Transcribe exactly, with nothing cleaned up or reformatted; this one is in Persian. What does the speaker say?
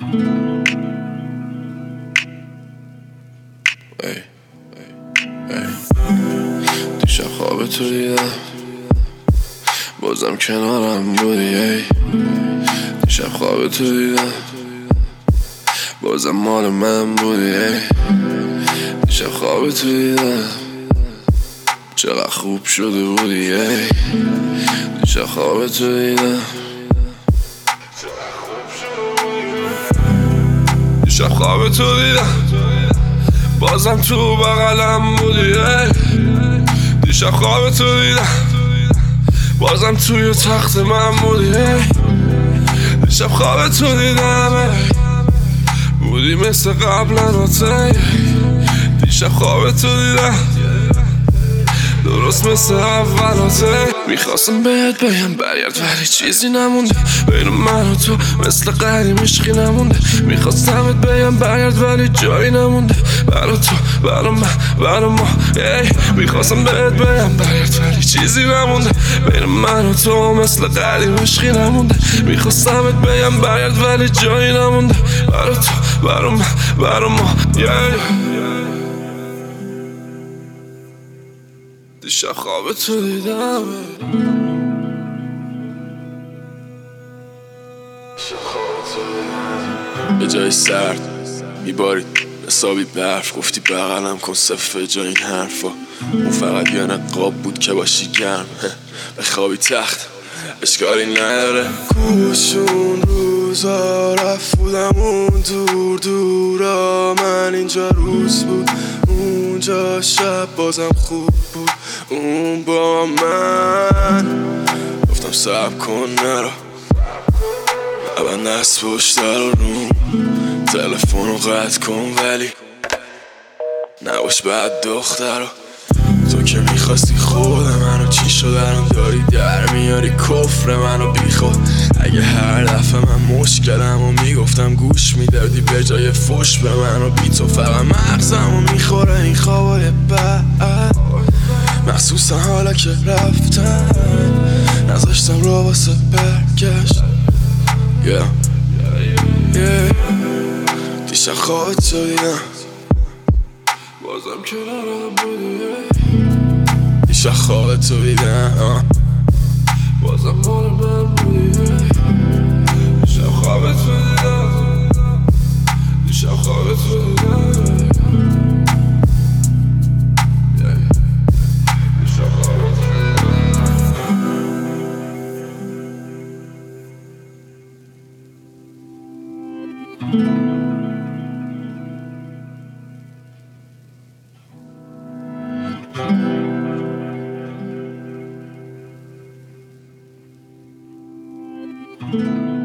ای ای دیشب خواب تو دیدم بازم کنارم بودی. ای دیشب خواب تو دیدم بازم مال من بودی. ای دیشب خواب تو دیدم چقدر خوب شده بودی. ای دیشب خواب تو دیدم دیشب خواب تو دیدم بازم تو بغلم بودی. ای دیشب خواب تو دیدم بازم توی تخت من بودی. ای دیشب خواب تو دیدم بودی مثل قبلا. دیشب خواب تو دیدم درست مثل اولات. میخواستم بهت بگم برگرد ولی چیزی نمونده بین من و تو مثل قدیم عشقی نمونده. میخواستم بهت بگم برگرد ولی جایی نمونده برا تو برا من برا ما. ای میخواستم بهت بگم برگرد ولی چیزی نمونده بین من و تو مثل قدیم عشقی نمونده. میخواستم بهت بگم برگرد ولی جایی نمونده برا تو برا من برا ما. دیشب خواب تو دیدم به جای سرد میبارید حسابی برف. گفتی بغلم کن صفه جای این حرفا. اون فقط یه نقاب بود که باشی گرم به خوابی تخت اشکالی نداره. کوشون روزا رفت بودم اون دور دورا. من اینجا روز بود اونجا شب بازم خوب بود. اون با من گفتم صبر کن نرو نبند دست پشت رو روم. تلفن رو قطع کن ولی نباش بعد دختر رو. تو که میخواستی خود منو چی شد الان داری در میاری کفر منو بی خود. اگه هر دفعه من مشکلم و میگفتم گوش میدادی به جای فش به منو بی تو فقط مغزم و میخوره این خوابای بعد. مخصوصا حالا که رفتن نذاشتم رو واسه برگشت. yeah. yeah. دیشب خواب تو دیدم بازم کنارم بودی. دیشب خواب تو دیدم بازم مال من بودی. دیشب خواب تو دیدم دیشب خواب تو دیدم Thank you.